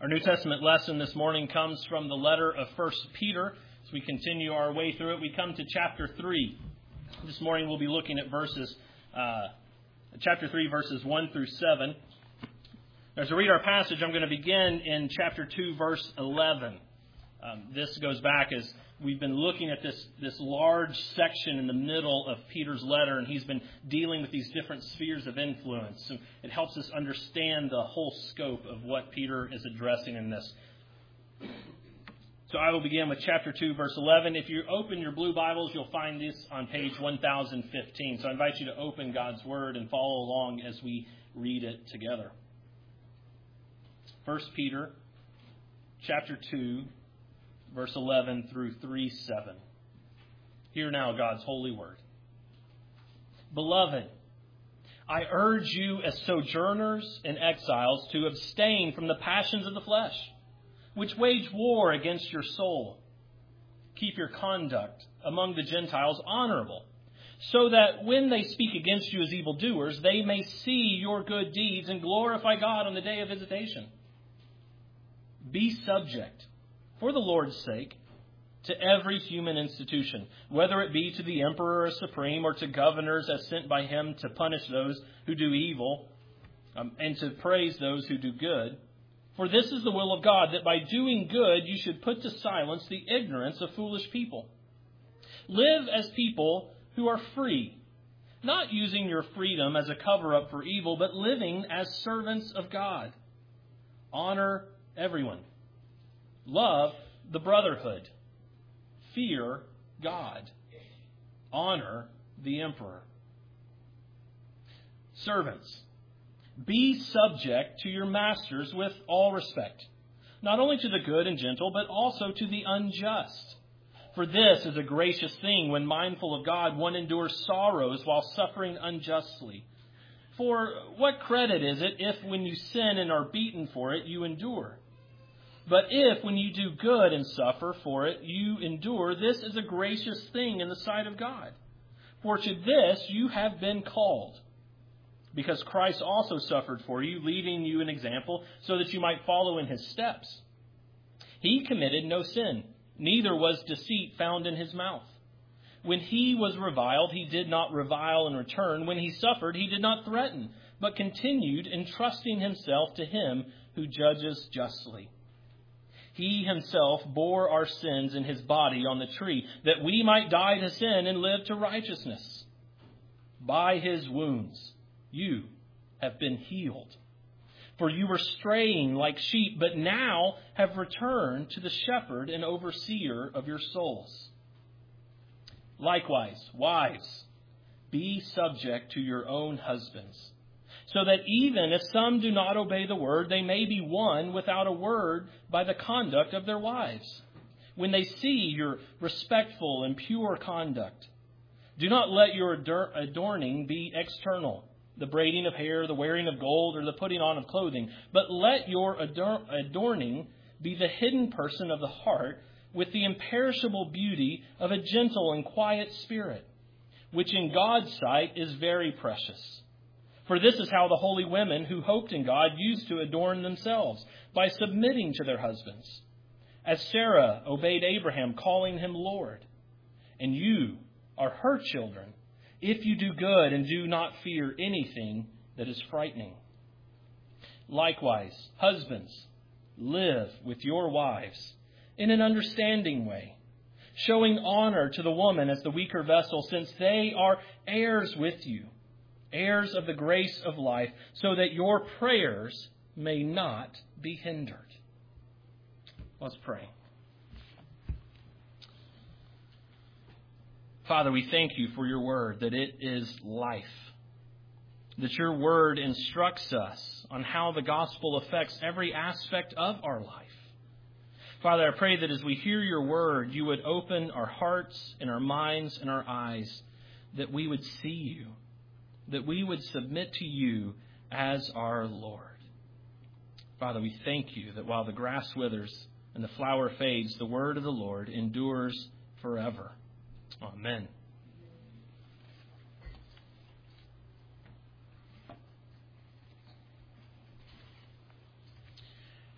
Our New Testament lesson this morning comes from the letter of 1 Peter. As we continue our way through it, we come to chapter 3. This morning we'll be looking at chapter 3, verses 1 through 7. As we read our passage, I'm going to begin in chapter 2, verse 11. This goes back as we've been looking at this large section in the middle of Peter's letter, and he's been dealing with these different spheres of influence. And it helps us understand the whole scope of what Peter is addressing in this. So I will begin with chapter 2, verse 11. If you open your blue Bibles, you'll find this on page 1015. So I invite you to open God's Word and follow along as we read it together. 1 Peter chapter 2, verse 11 through 3:7. Hear now God's holy word. Beloved, I urge you as sojourners and exiles to abstain from the passions of the flesh, which wage war against your soul. Keep your conduct among the Gentiles honorable, so that when they speak against you as evildoers, they may see your good deeds and glorify God on the day of visitation. Be subject, for the Lord's sake, to every human institution, whether it be to the emperor as supreme or to governors as sent by him to punish those who do evil and to praise those who do good. For this is the will of God, that by doing good you should put to silence the ignorance of foolish people. Live as people who are free, not using your freedom as a cover-up for evil, but living as servants of God. Honor everyone. Love the brotherhood. Fear God. Honor the emperor. Servants, be subject to your masters with all respect, not only to the good and gentle, but also to the unjust. For this is a gracious thing when mindful of God, one endures sorrows while suffering unjustly. For what credit is it if when you sin and are beaten for it, you endure? But if when you do good and suffer for it, you endure, this is a gracious thing in the sight of God. For to this you have been called, because Christ also suffered for you, leaving you an example so that you might follow in his steps. He committed no sin, neither was deceit found in his mouth. When he was reviled, he did not revile in return. When he suffered, he did not threaten, but continued entrusting himself to him who judges justly. He himself bore our sins in his body on the tree, that we might die to sin and live to righteousness. By his wounds you have been healed. For you were straying like sheep, but now have returned to the shepherd and overseer of your souls. Likewise, wives, be subject to your own husbands, so that even if some do not obey the word, they may be won without a word by the conduct of their wives, when they see your respectful and pure conduct. Do not let your adorning be external, the braiding of hair, the wearing of gold, or the putting on of clothing, but let your adorning be the hidden person of the heart, with the imperishable beauty of a gentle and quiet spirit, which in God's sight is very precious. For this is how the holy women who hoped in God used to adorn themselves, by submitting to their husbands, as Sarah obeyed Abraham, calling him Lord. And you are her children, if you do good and do not fear anything that is frightening. Likewise, husbands, live with your wives in an understanding way, showing honor to the woman as the weaker vessel, since they are heirs with you, heirs of the grace of life, so that your prayers may not be hindered. Let's pray. Father, we thank you for your word, that it is life, that your word instructs us on how the gospel affects every aspect of our life. Father, I pray that as we hear your word, you would open our hearts and our minds and our eyes, that we would see you, that we would submit to you as our Lord. Father, we thank you that while the grass withers and the flower fades, the word of the Lord endures forever. Amen.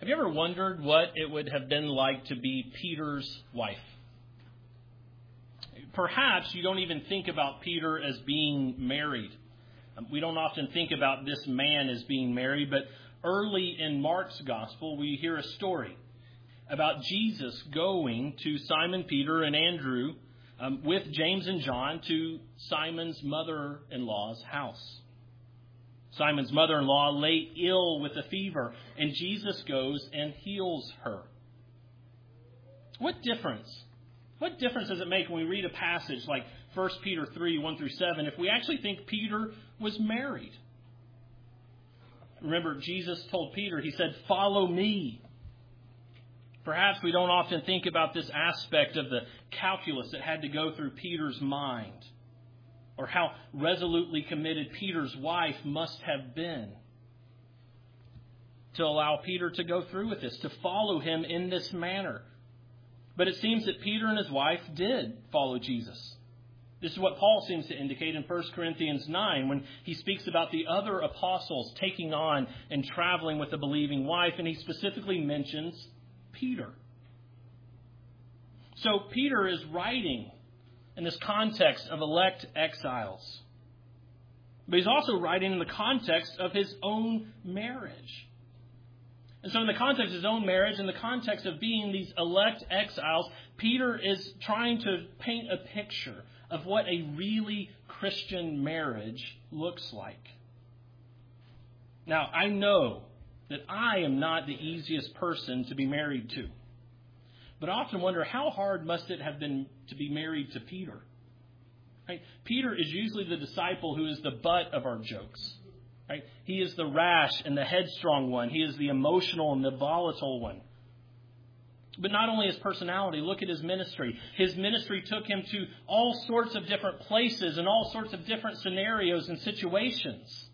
Have you ever wondered what it would have been like to be Peter's wife? Perhaps you don't even think about Peter as being married. We don't often think about this man as being married, but early in Mark's gospel, we hear a story about Jesus going to Simon Peter and Andrew with James and John to Simon's mother-in-law's house. Simon's mother-in-law lay ill with a fever, and Jesus goes and heals her. What difference? What difference does it make when we read a passage like 1 Peter 3, 1 through 7, if we actually think Peter was married? Remember, Jesus told Peter, he said, "Follow me." Perhaps we don't often think about this aspect of the calculus that had to go through Peter's mind, or how resolutely committed Peter's wife must have been to allow Peter to go through with this, to follow him in this manner. But it seems that Peter and his wife did follow Jesus. This is what Paul seems to indicate in 1 Corinthians 9 when he speaks about the other apostles taking on and traveling with a believing wife, and he specifically mentions Peter. So Peter is writing in this context of elect exiles. But he's also writing in the context of his own marriage. And so in the context of his own marriage, in the context of being these elect exiles, Peter is trying to paint a picture of what a really Christian marriage looks like. Now, I know that I am not the easiest person to be married to. But I often wonder, how hard must it have been to be married to Peter? Right? Peter is usually the disciple who is the butt of our jokes. Right? He is the rash and the headstrong one. He is the emotional and the volatile one. But not only his personality, look at his ministry. His ministry took him to all sorts of different places and all sorts of different scenarios and situations.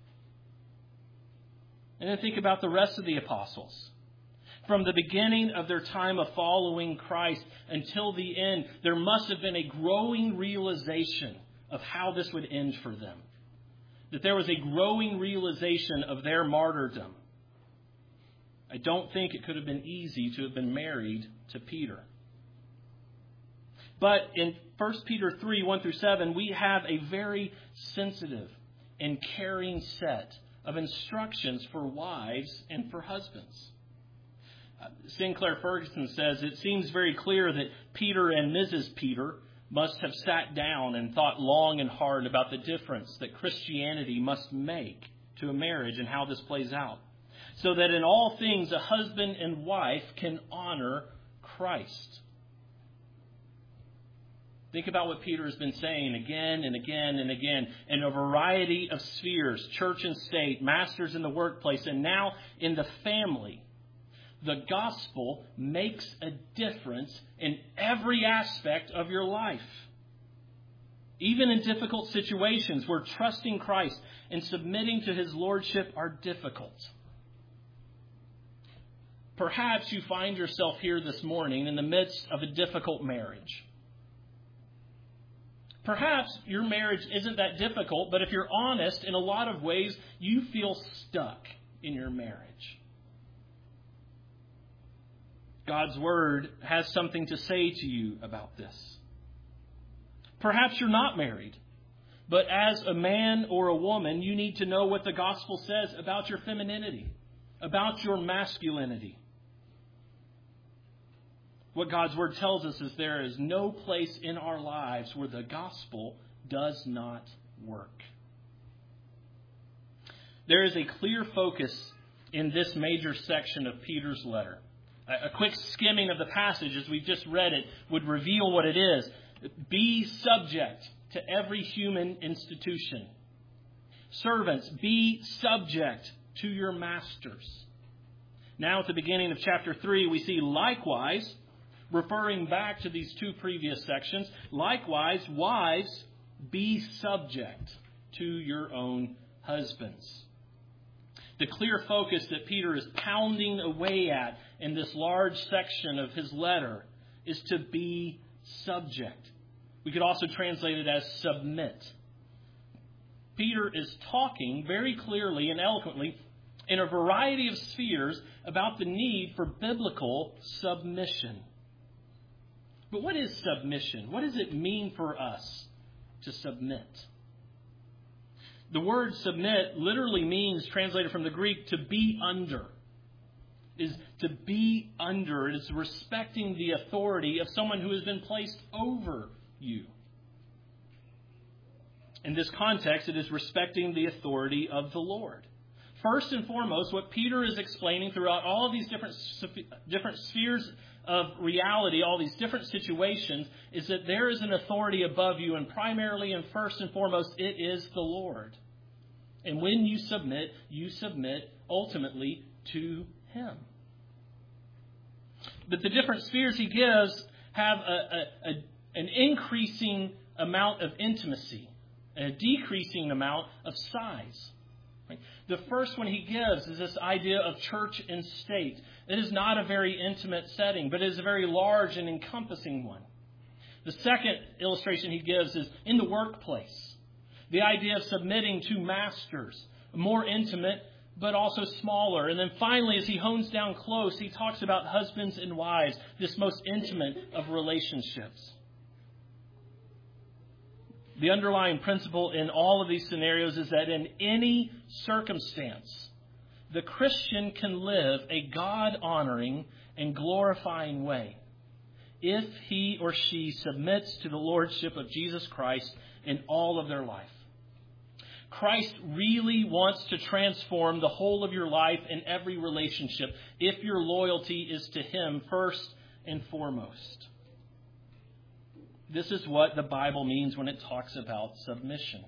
And then think about the rest of the apostles. From the beginning of their time of following Christ until the end, there must have been a growing realization of how this would end for them. That there was a growing realization of their martyrdom. I don't think it could have been easy to have been married to Peter. But in 1 Peter 3, 1 through 7, we have a very sensitive and caring set of instructions for wives and for husbands. Sinclair Ferguson says, it seems very clear that Peter and Mrs. Peter must have sat down and thought long and hard about the difference that Christianity must make to a marriage and how this plays out, so that in all things a husband and wife can honor Christ. Think about what Peter has been saying again and again and again in a variety of spheres, church and state, masters in the workplace, and now in the family. The gospel makes a difference in every aspect of your life. Even in difficult situations where trusting Christ and submitting to His lordship are difficult. Perhaps you find yourself here this morning in the midst of a difficult marriage. Perhaps your marriage isn't that difficult, but if you're honest, in a lot of ways, you feel stuck in your marriage. God's Word has something to say to you about this. Perhaps you're not married, but as a man or a woman, you need to know what the gospel says about your femininity, about your masculinity. What God's Word tells us is there is no place in our lives where the gospel does not work. There is a clear focus in this major section of Peter's letter. A quick skimming of the passage as we've just read it would reveal what it is. Be subject to every human institution. Servants, be subject to your masters. Now at the beginning of chapter 3, we see likewise, referring back to these two previous sections, likewise, wives, be subject to your own husbands. The clear focus that Peter is pounding away at in this large section of his letter is to be subject. We could also translate it as submit. Peter is talking very clearly and eloquently in a variety of spheres about the need for biblical submission. But what is submission? What does it mean for us to submit? The word submit literally means, translated from the Greek, to be under. Is to be under. It is respecting the authority of someone who has been placed over you. In this context, it is respecting the authority of the Lord. First and foremost, what Peter is explaining throughout all of these different spheres of reality, all these different situations, is that there is an authority above you, and primarily and first and foremost, it is the Lord. And when you submit ultimately to Him. But the different spheres He gives have an increasing amount of intimacy and a decreasing amount of size. Right? The first one He gives is this idea of church and state. It is not a very intimate setting, but it is a very large and encompassing one. The second illustration He gives is in the workplace. The idea of submitting to masters, more intimate, but also smaller. And then finally, as He hones down close, He talks about husbands and wives, this most intimate of relationships. The underlying principle in all of these scenarios is that in any circumstance, the Christian can live a God-honoring and glorifying way if he or she submits to the lordship of Jesus Christ in all of their life. Christ really wants to transform the whole of your life and every relationship if your loyalty is to Him first and foremost. This is what the Bible means when it talks about submission.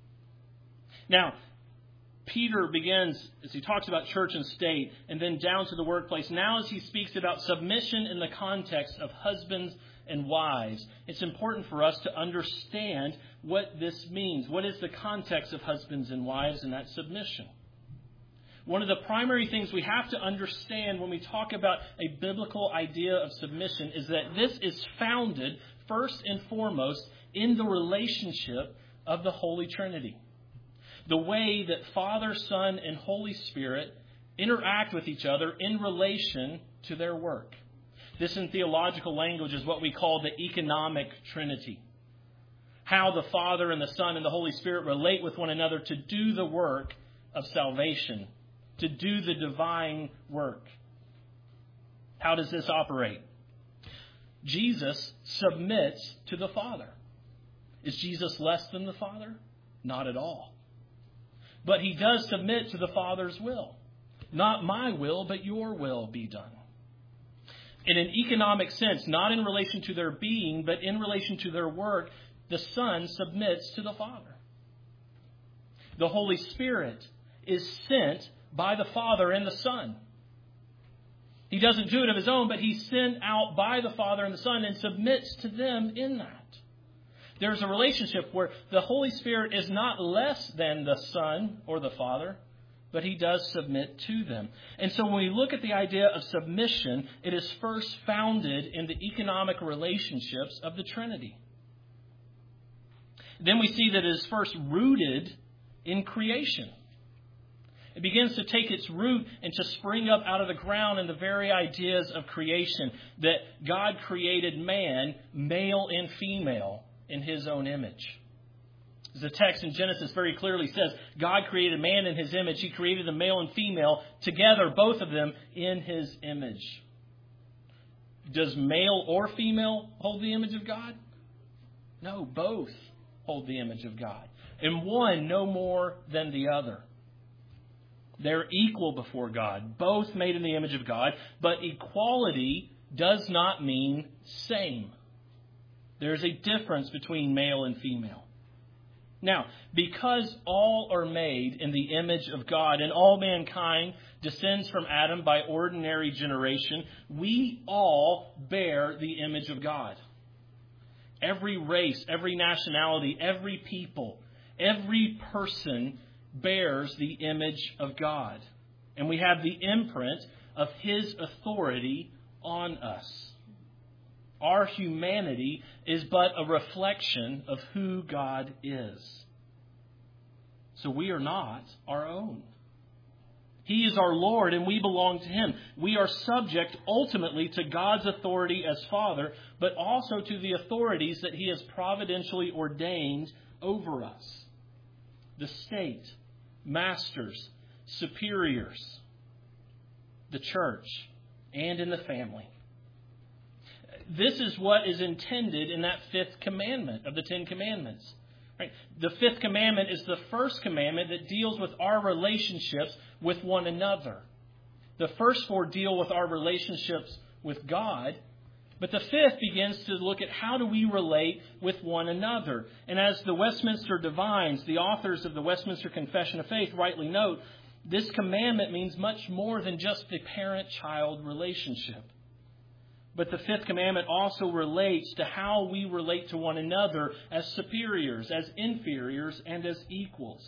Now, Peter begins, as he talks about church and state, and then down to the workplace. Now as he speaks about submission in the context of husbands and wives, it's important for us to understand what this means. What is the context of husbands and wives and that submission? One of the primary things we have to understand when we talk about a biblical idea of submission is that this is founded first and foremost in the relationship of the Holy Trinity. The way that Father, Son, and Holy Spirit interact with each other in relation to their work. This in theological language is what we call the economic Trinity. How the Father and the Son and the Holy Spirit relate with one another to do the work of salvation, to do the divine work. How does this operate? Jesus submits to the Father. Is Jesus less than the Father? Not at all. But He does submit to the Father's will. Not my will, but your will be done. In an economic sense, not in relation to their being, but in relation to their work, the Son submits to the Father. The Holy Spirit is sent by the Father and the Son. He doesn't do it of His own, but He's sent out by the Father and the Son and submits to them in that. There's a relationship where the Holy Spirit is not less than the Son or the Father, but He does submit to them. And so when we look at the idea of submission, it is first founded in the economic relationships of the Trinity. Then we see that it is first rooted in creation. It begins to take its root and to spring up out of the ground in the very ideas of creation, that God created man, male and female, in His own image. As the text in Genesis very clearly says, God created man in His image. He created them male and female together, both of them in His image. Does male or female hold the image of God? No, both hold the image of God. And one no more than the other. They're equal before God, both made in the image of God, but equality does not mean same. There's a difference between male and female. Now, because all are made in the image of God and all mankind descends from Adam by ordinary generation, we all bear the image of God. Every race, every nationality, every people, every person bears the image of God. And we have the imprint of His authority on us. Our humanity is but a reflection of who God is. So we are not our own. He is our Lord and we belong to Him. We are subject ultimately to God's authority as Father, but also to the authorities that He has providentially ordained over us. The state, masters, superiors, the church, and in the family. This is what is intended in that fifth commandment of the Ten Commandments. Right? The fifth commandment is the first commandment that deals with our relationships with one another. The first four deal with our relationships with God, but the fifth begins to look at how do we relate with one another. And as the Westminster Divines, the authors of the Westminster Confession of Faith, rightly note, this commandment means much more than just the parent-child relationship. But the fifth commandment also relates to how we relate to one another as superiors, as inferiors, and as equals.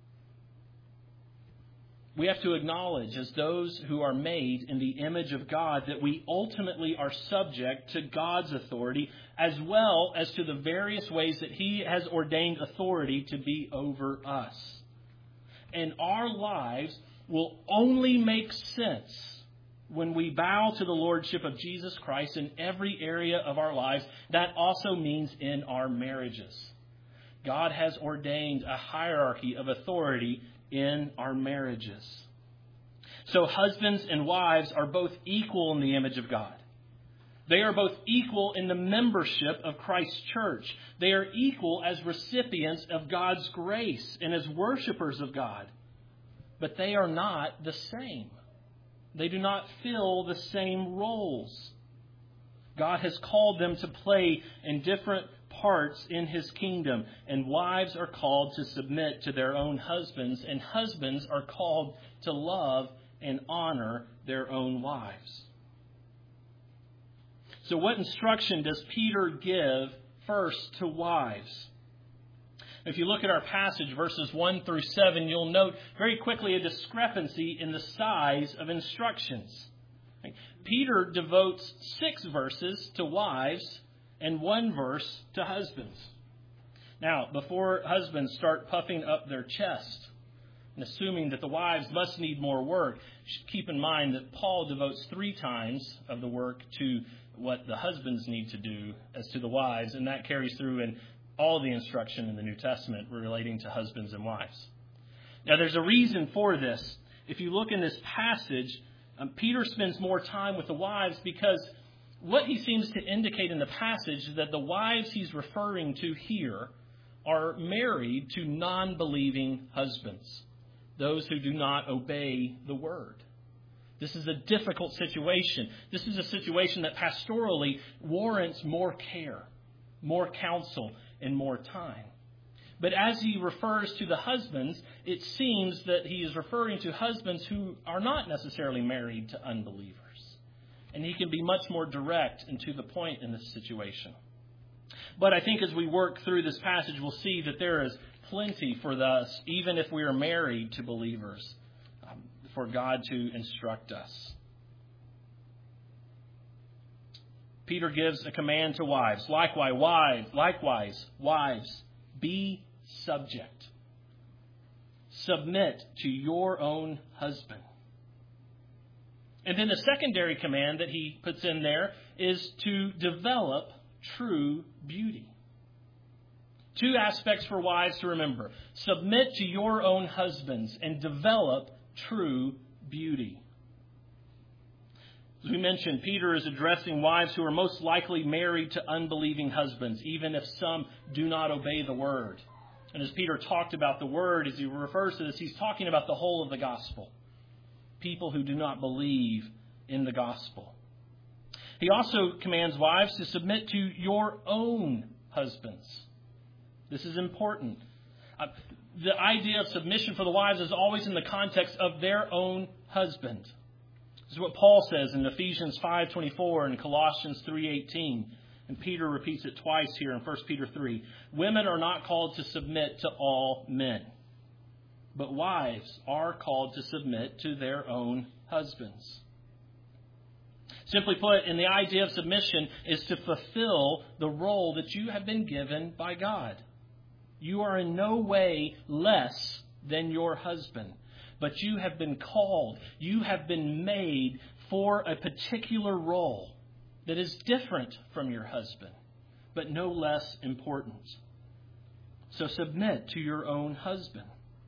We have to acknowledge, as those who are made in the image of God, that we ultimately are subject to God's authority, as well as to the various ways that He has ordained authority to be over us. And our lives will only make sense when we bow to the Lordship of Jesus Christ in every area of our lives. That also means in our marriages. God has ordained a hierarchy of authority in our marriages. So husbands and wives are both equal in the image of God. They are both equal in the membership of Christ's church. They are equal as recipients of God's grace and as worshipers of God. But they are not the same. They do not fill the same roles. God has called them to play in different parts in His kingdom, and wives are called to submit to their own husbands, and husbands are called to love and honor their own wives. So what instruction does Peter give first to wives? If you look at our passage, verses 1 through 7, you'll note very quickly a discrepancy in the size of instructions. Peter devotes 6 verses to wives and 1 verse to husbands. Now, before husbands start puffing up their chest and assuming that the wives must need more work, keep in mind that Paul devotes 3 times of the work to what the husbands need to do as to the wives, and that carries through in all the instruction in the New Testament relating to husbands and wives. Now, there's a reason for this. If you look in this passage, Peter spends more time with the wives because what he seems to indicate in the passage is that the wives he's referring to here are married to non-believing husbands, those who do not obey the word. This is a difficult situation. This is a situation that pastorally warrants more care, more counsel, and more time. But as he refers to the husbands, it seems that he is referring to husbands who are not necessarily married to unbelievers. And he can be much more direct and to the point in this situation. But I think as we work through this passage, we'll see that there is plenty for us, even if we are married to believers, for God to instruct us. Peter gives a command to wives. Likewise, wives, be subject. Submit to your own husband. And then the secondary command that he puts in there is to develop true beauty. 2 aspects for wives to remember. Submit to your own husbands and develop true beauty. As we mentioned, Peter is addressing wives who are most likely married to unbelieving husbands, even if some do not obey the word. And as Peter talked about the word, as he refers to this, he's talking about the whole of the gospel. People who do not believe in the gospel. He also commands wives to submit to your own husbands. This is important. The idea of submission for the wives is always in the context of their own husband. This is what Paul says in Ephesians 5:24 and Colossians 3:18. And Peter repeats it twice here in 1 Peter 3. Women are not called to submit to all men, but wives are called to submit to their own husbands. Simply put, in the idea of submission is to fulfill the role that you have been given by God. You are in no way less than your husband. But you have been called. You have been made for a particular role that is different from your husband, but no less important. So submit to your own husband.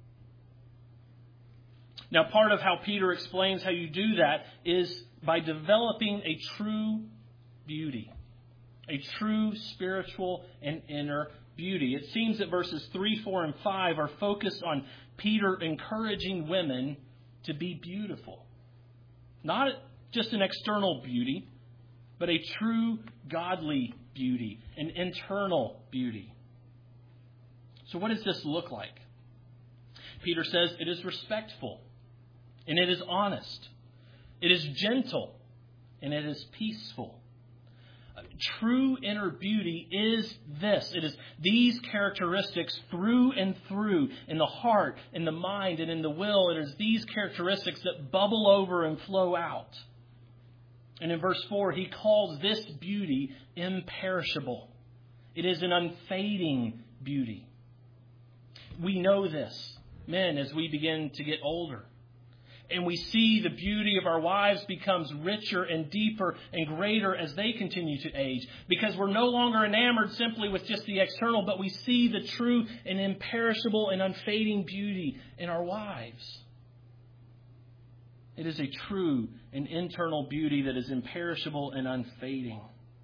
Now, part of how Peter explains how you do that is by developing a true beauty, a true spiritual and inner beauty. It seems that verses 3, 4, and 5 are focused on Peter encouraging women to be beautiful. Not just an external beauty, but a true godly beauty, an internal beauty. So what does this look like? Peter says it is respectful, and it is honest, it is gentle, and it is peaceful. True inner beauty is this. It is these characteristics through and through in the heart, in the mind, and in the will. It is these characteristics that bubble over and flow out. And in verse 4, he calls this beauty imperishable. It is an unfading beauty. We know this, men, as we begin to get older. And we see the beauty of our wives becomes richer and deeper and greater as they continue to age. Because we're no longer enamored simply with just the external, but we see the true and imperishable and unfading beauty in our wives. It is a true and internal beauty that is imperishable and unfading.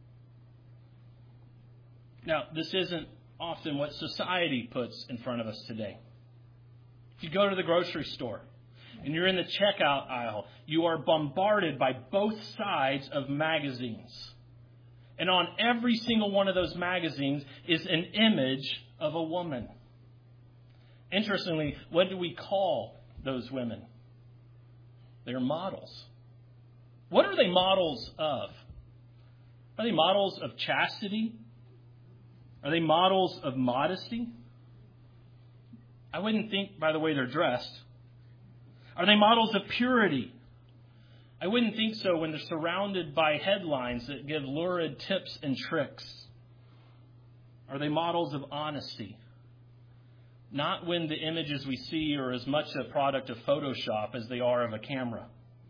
Now, this isn't often what society puts in front of us today. If you go to the grocery store and you're in the checkout aisle, you are bombarded by both sides of magazines. And on every single one of those magazines is an image of a woman. Interestingly, what do we call those women? They're models. What are they models of? Are they models of chastity? Are they models of modesty? I wouldn't think by the way they're dressed. Are they models of purity? I wouldn't think so when they're surrounded by headlines that give lurid tips and tricks. Are they models of honesty? Not when the images we see are as much a product of Photoshop as they are of a camera.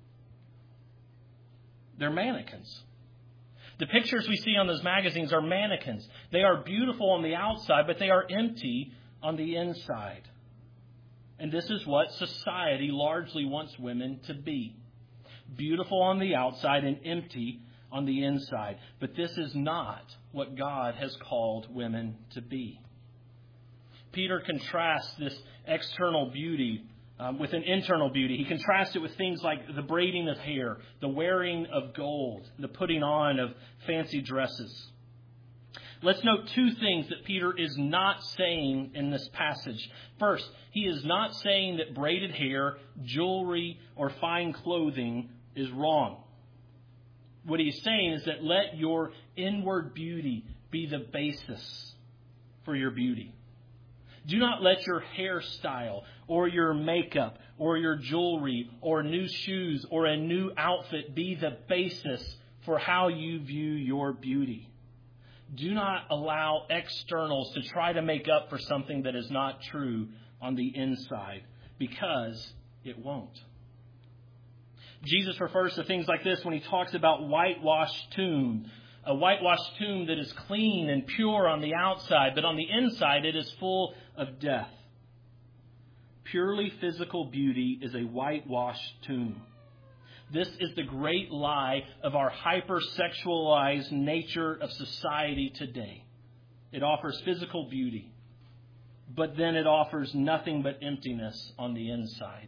They're mannequins. The pictures we see on those magazines are mannequins. They are beautiful on the outside, but they are empty on the inside. And this is what society largely wants women to be. Beautiful on the outside and empty on the inside. But this is not what God has called women to be. Peter contrasts this external beauty with an internal beauty. He contrasts it with things like the braiding of hair, the wearing of gold, the putting on of fancy dresses. Let's note two things that Peter is not saying in this passage. First, he is not saying that braided hair, jewelry, or fine clothing is wrong. What he's saying is that let your inward beauty be the basis for your beauty. Do not let your hairstyle or your makeup or your jewelry or new shoes or a new outfit be the basis for how you view your beauty. Do not allow externals to try to make up for something that is not true on the inside, because it won't. Jesus refers to things like this when he talks about whitewashed tomb. A whitewashed tomb that is clean and pure on the outside, but on the inside it is full of death. Purely physical beauty is a whitewashed tomb. This is the great lie of our hypersexualized nature of society today. It offers physical beauty, but then it offers nothing but emptiness on the inside.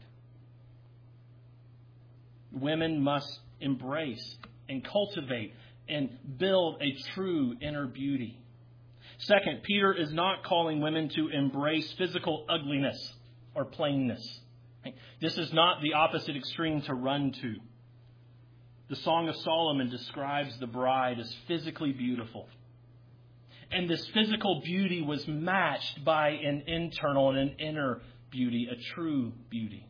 Women must embrace and cultivate and build a true inner beauty. Second, Peter is not calling women to embrace physical ugliness or plainness. This is not the opposite extreme to run to. The Song of Solomon describes the bride as physically beautiful. And this physical beauty was matched by an internal and an inner beauty, a true beauty.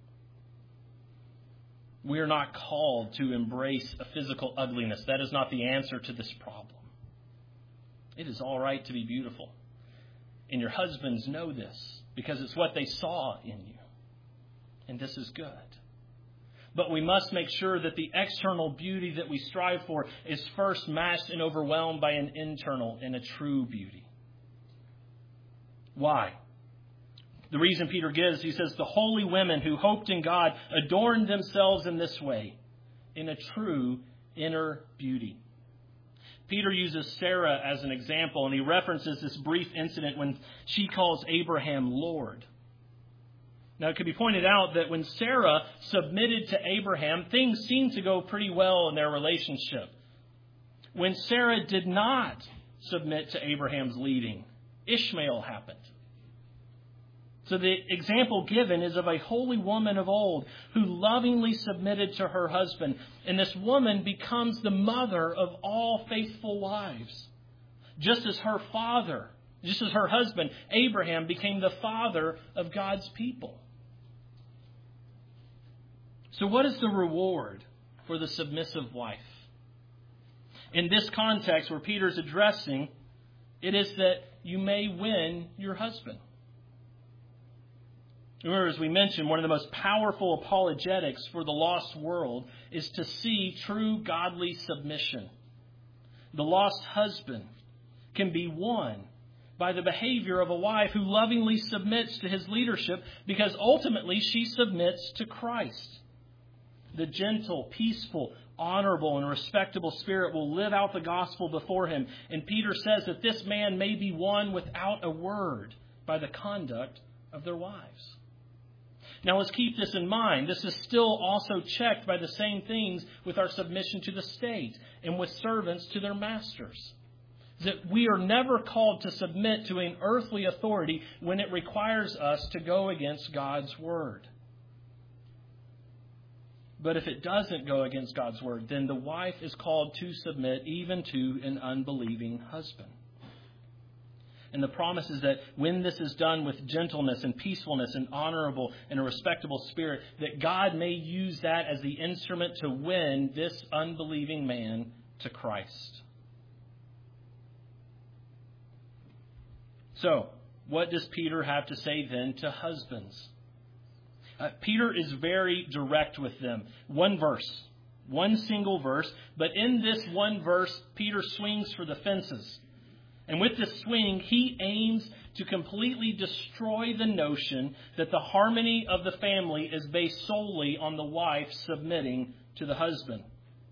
We are not called to embrace a physical ugliness. That is not the answer to this problem. It is all right to be beautiful. And your husbands know this because it's what they saw in you. and this is good. But we must make sure that the external beauty that we strive for is first matched and overwhelmed by an internal and a true beauty. Why? The reason Peter gives, he says, the holy women who hoped in God adorned themselves in this way, in a true inner beauty. Peter uses Sarah as an example, and he references this brief incident when she calls Abraham Lord. Now, it could be pointed out that when Sarah submitted to Abraham, things seemed to go pretty well in their relationship. When Sarah did not submit to Abraham's leading, Ishmael happened. So the example given is of a holy woman of old who lovingly submitted to her husband. And this woman becomes the mother of all faithful wives. Just as her husband, Abraham, became the father of God's people. So what is the reward for the submissive wife? In this context where Peter's addressing, it is that you may win your husband. Remember, as we mentioned, one of the most powerful apologetics for the lost world is to see true godly submission. The lost husband can be won by the behavior of a wife who lovingly submits to his leadership because ultimately she submits to Christ. The gentle, peaceful, honorable, and respectable spirit will live out the gospel before him. And Peter says that this man may be won without a word by the conduct of their wives. Now let's keep this in mind. This is still also checked by the same things with our submission to the state and with servants to their masters. That we are never called to submit to an earthly authority when it requires us to go against God's word. But if it doesn't go against God's word, then the wife is called to submit even to an unbelieving husband. And the promise is that when this is done with gentleness and peacefulness and honorable and a respectable spirit, that God may use that as the instrument to win this unbelieving man to Christ. So, what does Peter have to say then to husbands? Peter is very direct with them. One verse, one single verse, but in this one verse, Peter swings for the fences. And with this swing, he aims to completely destroy the notion that the harmony of the family is based solely on the wife submitting to the husband.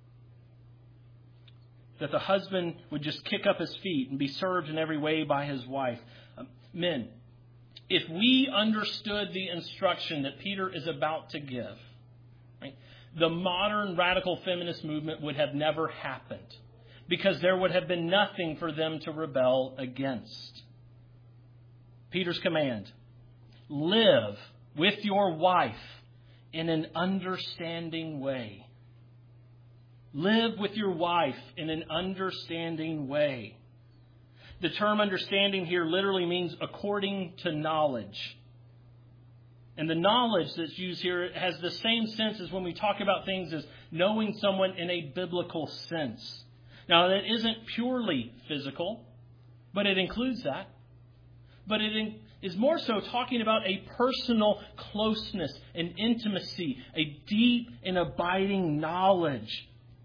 That the husband would just kick up his feet and be served in every way by his wife. Men, if we understood the instruction that Peter is about to give, right, the modern radical feminist movement would have never happened because there would have been nothing for them to rebel against. Peter's command, live with your wife in an understanding way. Live with your wife in an understanding way. The term understanding here literally means according to knowledge. And the knowledge that's used here has the same sense as when we talk about things as knowing someone in a biblical sense. Now, that isn't purely physical, but it includes that. But it is more so talking about a personal closeness and intimacy, a deep and abiding knowledge.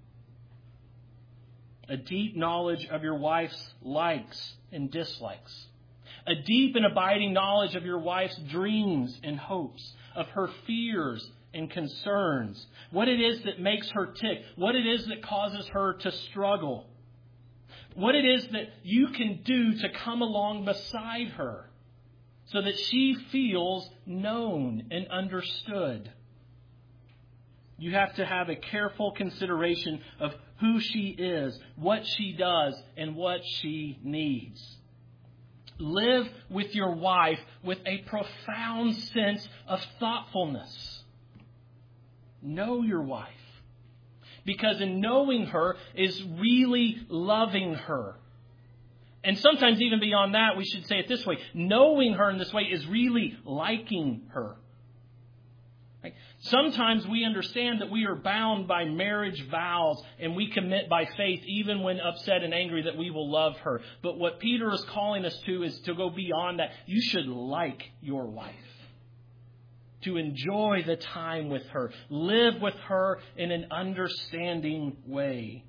A deep knowledge of your wife's likes and dislikes. A deep and abiding knowledge of your wife's dreams and hopes, of her fears and concerns, what it is that makes her tick, what it is that causes her to struggle, what it is that you can do to come along beside her so that she feels known and understood. You have to have a careful consideration of who she is, what she does, and what she needs. Live with your wife with a profound sense of thoughtfulness. Know your wife. Because in knowing her is really loving her. And sometimes even beyond that, we should say it this way. Knowing her in this way is really liking her. Right? Sometimes we understand that we are bound by marriage vows and we commit by faith even when upset and angry that we will love her. But what Peter is calling us to is to go beyond that. You should like your wife. to enjoy the time with her, live with her in an understanding way.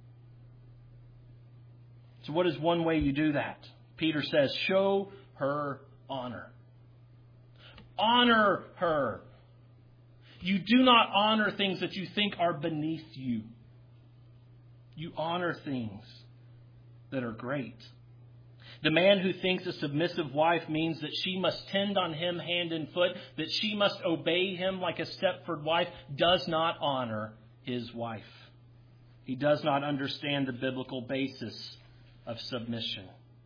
So what is one way you do that? Peter says, show her honor. Honor her. You do not honor things that you think are beneath you. You honor things that are great. The man who thinks a submissive wife means that she must tend on him hand and foot, that she must obey him like a Stepford wife, does not honor his wife. He does not understand the biblical basis of submission.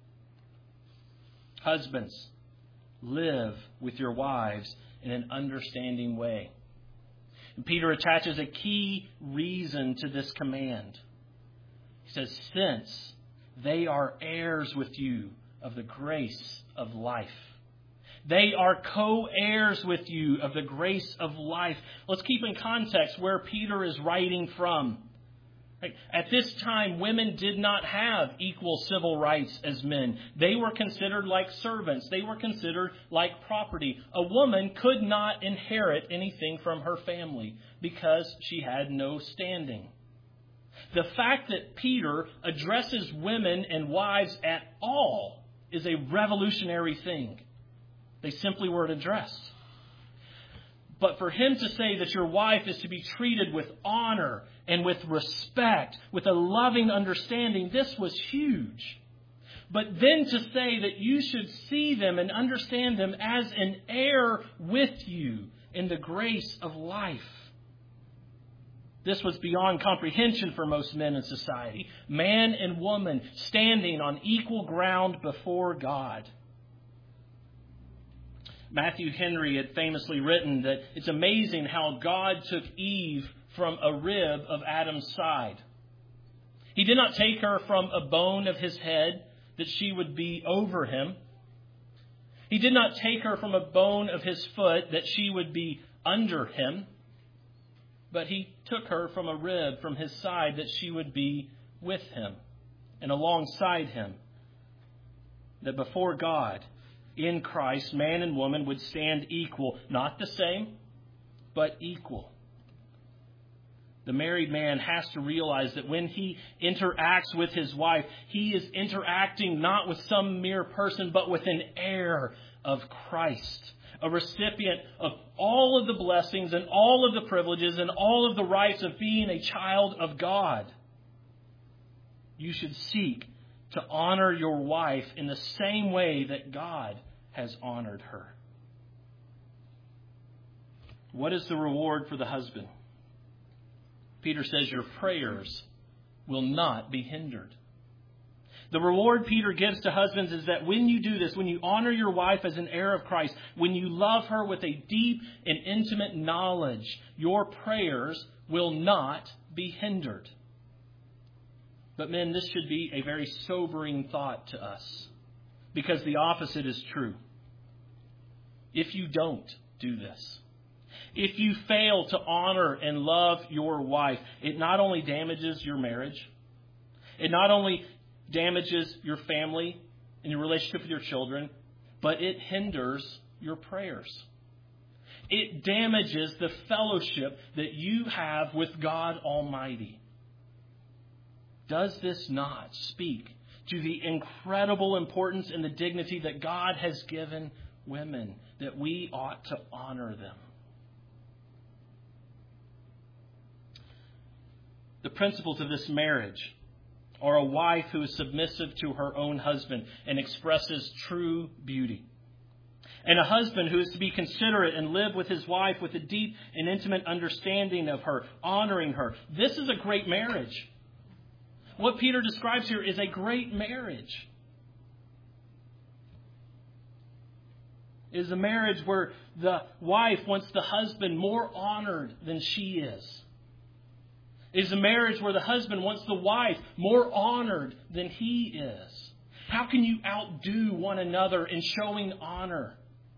Husbands, live with your wives in an understanding way. And Peter attaches a key reason to this command. He says, since they are heirs with you of the grace of life. They are co-heirs with you of the grace of life. Let's keep in context where Peter is writing from. At this time, women did not have equal civil rights as men. They were considered like servants. They were considered like property. A woman could not inherit anything from her family because she had no standing. The fact that Peter addresses women and wives at all is a revolutionary thing. They simply weren't addressed. But for him to say that your wife is to be treated with honor and with respect, with a loving understanding, this was huge. But then to say that you should see them and understand them as an heir with you in the grace of life. This was beyond comprehension for most men in society. Man and woman standing on equal ground before God. Matthew Henry had famously written that it's amazing how God took Eve from a rib of Adam's side. He did not take her from a bone of his head that she would be over him. He did not take her from a bone of his foot that she would be under him. But he took her from a rib from his side that she would be with him and alongside him. That before God, in Christ, man and woman would stand equal. Not the same, but equal. The married man has to realize that when he interacts with his wife, he is interacting not with some mere person, but with an heir of Christ. A recipient of all of the blessings and all of the privileges and all of the rights of being a child of God. You should seek to honor your wife in the same way that God has honored her. What is the reward for the husband? Peter says your prayers will not be hindered. The reward Peter gives to husbands is that when you do this, when you honor your wife as an heir of Christ, when you love her with a deep and intimate knowledge, your prayers will not be hindered. But men, this should be a very sobering thought to us, because the opposite is true. If you don't do this, if you fail to honor and love your wife, it not only damages your marriage, it not only damages your family and your relationship with your children, but it hinders your prayers. It damages the fellowship that you have with God Almighty. Does this not speak to the incredible importance and the dignity that God has given women, that we ought to honor them? The principles of this marriage are a wife who is submissive to her own husband and expresses true beauty. And a husband who is to be considerate and live with his wife with a deep and intimate understanding of her, honoring her. This is a great marriage. What Peter describes here is a great marriage. It is a marriage where the wife wants the husband more honored than she is. It is a marriage where the husband wants the wife more honored than he is. How can you outdo one another in showing honor?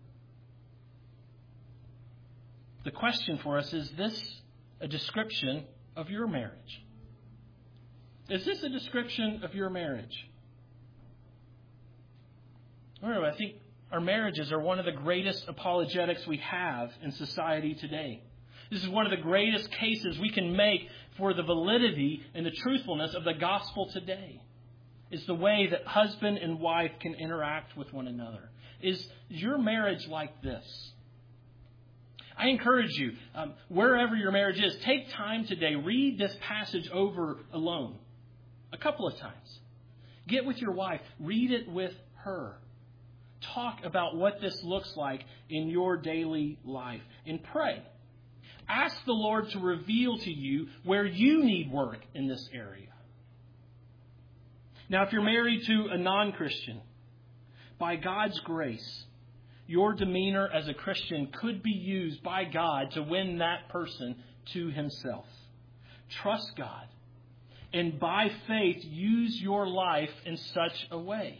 The question for us is this a description of your marriage? Is this a description of your marriage? I think Our marriages are one of the greatest apologetics we have in society today. This is one of the greatest cases we can make for the validity and the truthfulness of the gospel today. It's the way that husband and wife can interact with one another. Is your marriage like this? I encourage you, wherever your marriage is, take time today. Read this passage over alone a couple of times. Get with your wife. Read it with her. Talk about what this looks like in your daily life. And pray. Ask the Lord to reveal to you where you need work in this area. Now, if you're married to a non-Christian, by God's grace, your demeanor as a Christian could be used by God to win that person to Himself. Trust God. And by faith, use your life in such a way.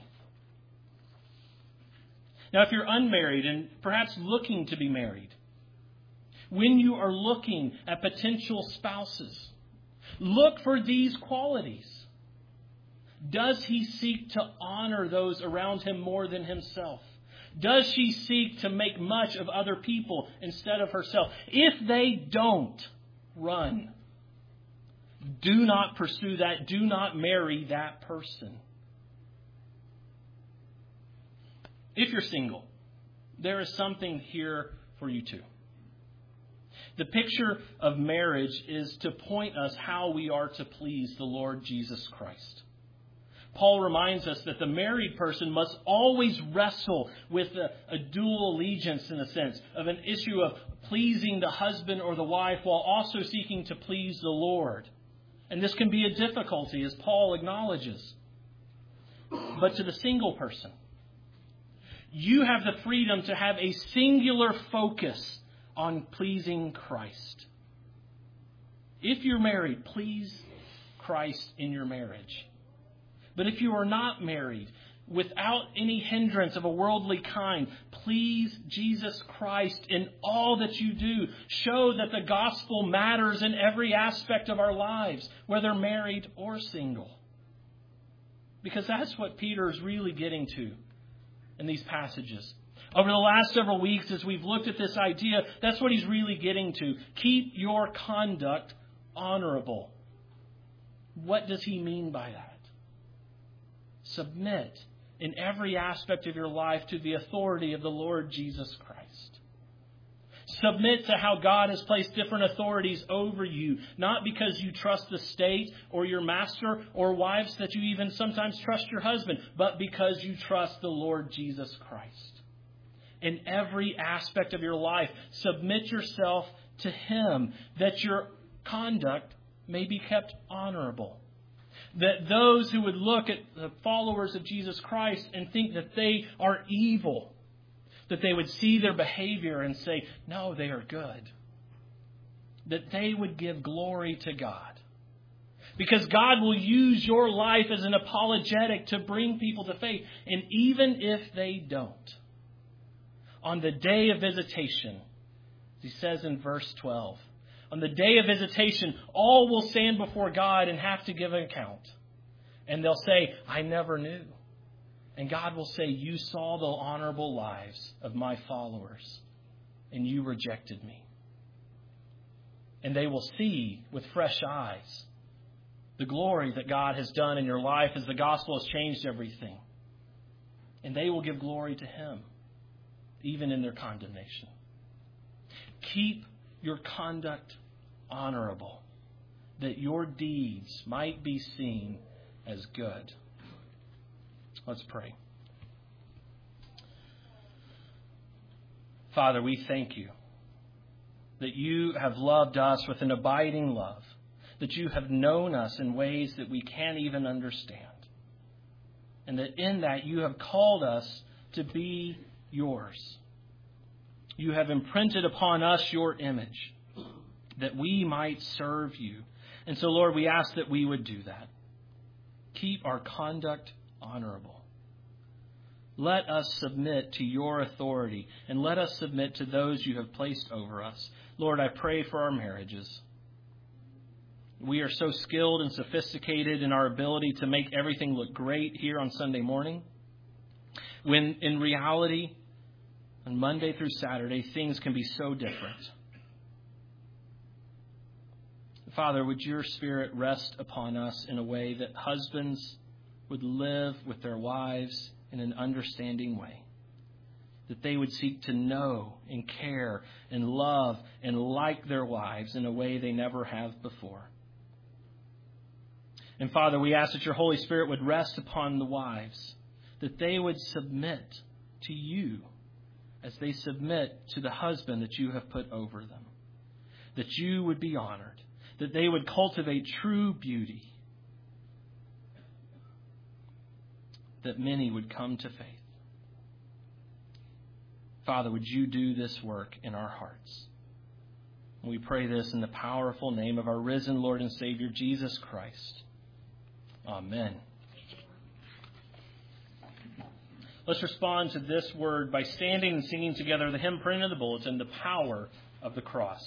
Now, if you're unmarried and perhaps looking to be married, when you are looking at potential spouses, look for these qualities. Does he seek to honor those around him more than himself? Does she seek to make much of other people instead of herself? If they don't, run. Do not pursue that. Do not marry that person. If you're single, there is something here for you too. The picture of marriage is to point us how we are to please the Lord Jesus Christ. Paul reminds us that the married person must always wrestle with a dual allegiance, in a sense, of an issue of pleasing the husband or the wife while also seeking to please the Lord. And this can be a difficulty, as Paul acknowledges. But to the single person, you have the freedom to have a singular focus on pleasing Christ. If you're married, please Christ in your marriage. But if you are not married, without any hindrance of a worldly kind, please Jesus Christ in all that you do. Show that the gospel matters in every aspect of our lives, whether married or single. Because that's what Peter is really getting to in these passages. Over the last several weeks, as we've looked at this idea, that's what he's really getting to. Keep your conduct honorable. What does he mean by that? Submit in every aspect of your life to the authority of the Lord Jesus Christ. Submit to how God has placed different authorities over you, not because you trust the state or your master, or wives that you even sometimes trust your husband, but because you trust the Lord Jesus Christ. In every aspect of your life, submit yourself to Him, that your conduct may be kept honorable. That those who would look at the followers of Jesus Christ and think that they are evil, that they would see their behavior and say, no, they are good. That they would give glory to God. Because God will use your life as an apologetic to bring people to faith. And even if they don't, on the day of visitation, he says in verse 12, on the day of visitation, all will stand before God and have to give an account. And they'll say, I never knew. And God will say, you saw the honorable lives of my followers, and you rejected me. And they will see with fresh eyes the glory that God has done in your life as the gospel has changed everything. And they will give glory to Him, even in their condemnation. Keep your conduct honorable, that your deeds might be seen as good. Let's pray. Father, we thank you that you have loved us with an abiding love, that you have known us in ways that we can't even understand, and that in that you have called us to be yours. You have imprinted upon us your image, that we might serve you. And so, Lord, we ask that we would do that. Keep our conduct honorable. Let us submit to your authority, and let us submit to those you have placed over us. Lord, I pray for our marriages. We are so skilled and sophisticated in our ability to make everything look great here on Sunday morning, when in reality, On Monday through Saturday, things can be so different. Father, would your Spirit rest upon us in a way that husbands would live with their wives in an understanding way, that they would seek to know and care and love and like their wives in a way they never have before. And Father, we ask that your Holy Spirit would rest upon the wives, that they would submit to you as they submit to the husband that you have put over them, that you would be honored, that they would cultivate true beauty, that many would come to faith. Father, would you do this work in our hearts? And we pray this in the powerful name of our risen Lord and Savior, Jesus Christ. Amen. Let's respond to this word by standing and singing together the hymn printed in the bulletin, The Power of the Cross.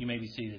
You may be seated.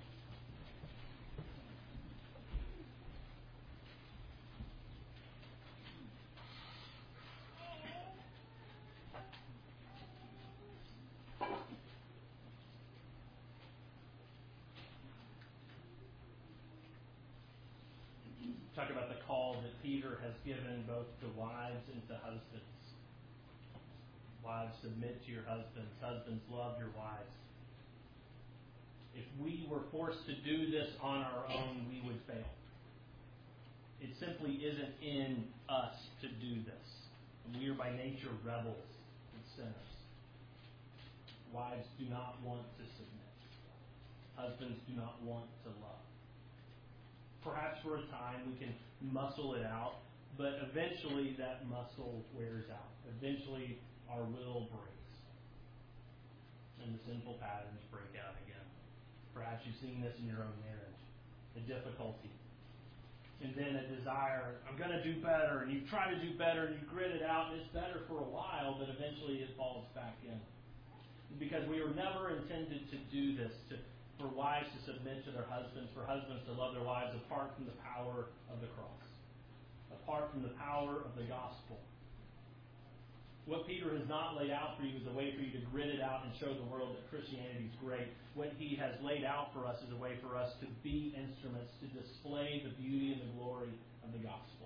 Talk about the call that Peter has given both to wives and to husbands. Wives, submit to your husbands. Husbands, love your wives. If we were forced to do this on our own, we would fail. It simply isn't in us to do this. We are by nature rebels and sinners. Wives do not want to submit. Husbands do not want to love. Perhaps for a time we can muscle it out, but eventually that muscle wears out. Eventually our will breaks. And the sinful patterns break out again. Perhaps you've seen this in your own marriage. The difficulty. And then a desire, I'm going to do better. And you try to do better and you grit it out. And it's better for a while, but eventually it falls back in. Because we were never intended to do this, for wives to submit to their husbands, for husbands to love their wives apart from the power of the cross, apart from the power of the gospel. What Peter has not laid out for you is a way for you to grit it out and show the world that Christianity is great. What he has laid out for us is a way for us to be instruments to display the beauty and the glory of the gospel.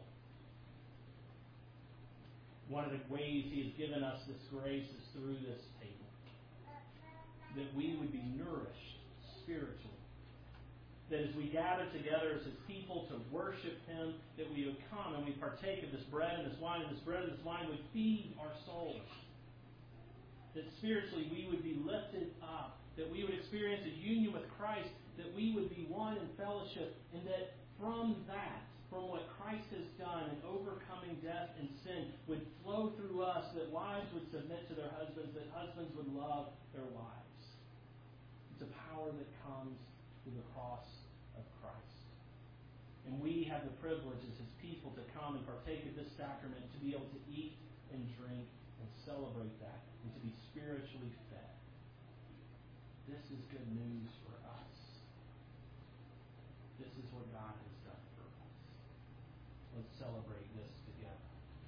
One of the ways he has given us this grace is through this table. That we would be nourished spiritually. That as we gather together as his people to worship him, that we would come and we partake of this bread and this wine, and this bread and this wine would feed our souls. That spiritually we would be lifted up, that we would experience a union with Christ, that we would be one in fellowship, and that from what Christ has done in overcoming death and sin, would flow through us, that wives would submit to their husbands, that husbands would love their wives. It's a power that comes through the cross of Christ. And we have the privilege as his people to come and partake of this sacrament, to be able to eat and drink and celebrate that, and to be spiritually fed. This is good news for us. This is what God has